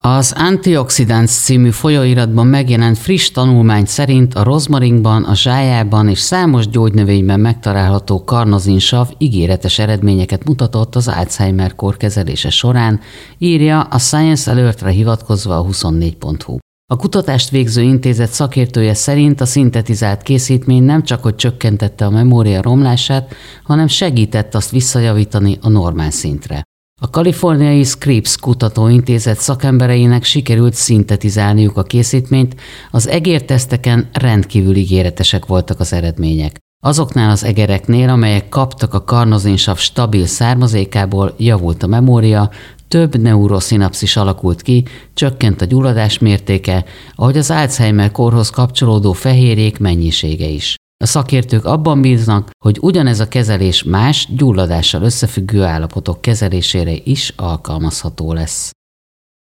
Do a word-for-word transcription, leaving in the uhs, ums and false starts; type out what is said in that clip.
Az Antioxidants című folyóiratban megjelent friss tanulmány szerint a rozmarinban, a zsájában és számos gyógynövényben megtalálható karnozinsav ígéretes eredményeket mutatott az Alzheimer-kór kezelése során, írja a Science Alertre hivatkozva a huszonnégy pont hu. A kutatást végző intézet szakértője szerint a szintetizált készítmény nem csak hogy csökkentette a memória romlását, hanem segített azt visszajavítani a normál szintre. A kaliforniai Scripps kutatóintézet szakembereinek sikerült szintetizálniuk a készítményt, az egérteszteken rendkívül ígéretesek voltak az eredmények. Azoknál az egereknél, amelyek kaptak a karnozinsav stabil származékából, javult a memória, több neuroszinapszis alakult ki, csökkent a gyulladás mértéke, ahogy az Alzheimer-kórhoz kapcsolódó fehérjék mennyisége is. A szakértők abban bíznak, hogy ugyanez a kezelés más, gyulladással összefüggő állapotok kezelésére is alkalmazható lesz.